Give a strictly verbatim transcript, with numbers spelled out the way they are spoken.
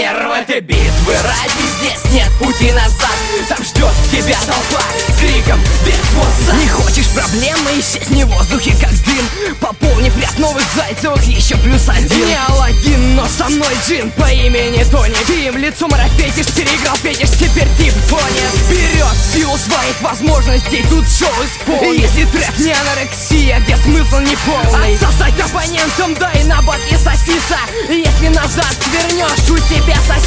нервы этой битвы ради. Здесь нет пути назад, там ждет тебя толпа с криком без вкуса. Не хочешь проблемы, исчезни в воздухе как дым, пополнив ряд новых зайцевых еще плюс один. Не Аладдин, но со мной джин по имени Тони. Ты им лицом фетиш, переиграл фетиш, теперь тип понят. Вперед, в силу своих возможностей, тут шоу исполнит. Если трэп не анорексия, где смысл не полный, отсосать оппонентам, да и на батле сосиса. Если назад свернешь, у себя соси.